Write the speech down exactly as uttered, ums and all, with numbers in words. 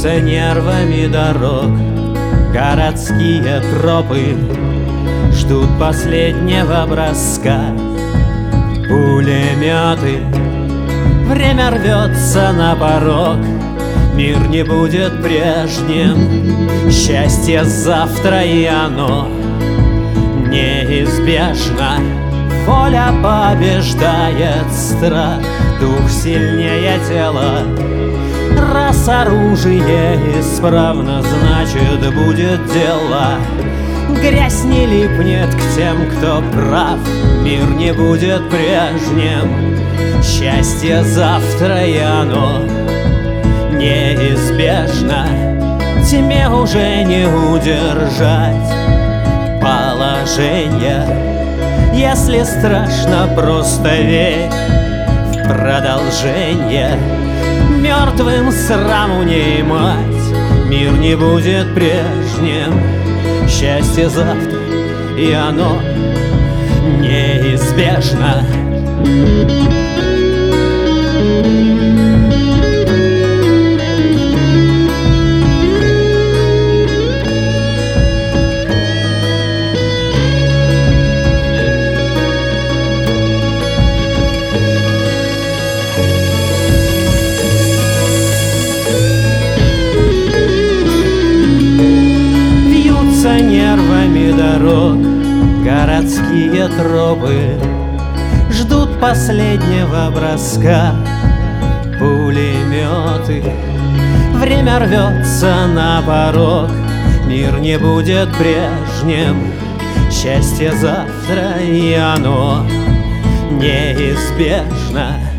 Бьются нервами дорог городские тропы, ждут последнего броска пулеметы. Время рвется на порог, мир не будет прежним. Счастье завтра, и оно неизбежно. Воля побеждает страх, дух сильнее тела. Раз оружие исправно, значит будет дело. Грязь не липнет к тем, кто прав, мир не будет прежним. Счастье завтра, и оно неизбежно. Тьме уже не удержать положение. Если страшно, просто верь в продолжение. Мертвым сраму не мать, мир не будет прежним. Счастье завтра, и оно неизбежно. Нервами дорог городские тропы, ждут последнего броска пулеметы. Время рвется на порог, мир не будет прежним. Счастье завтра, и оно неизбежно.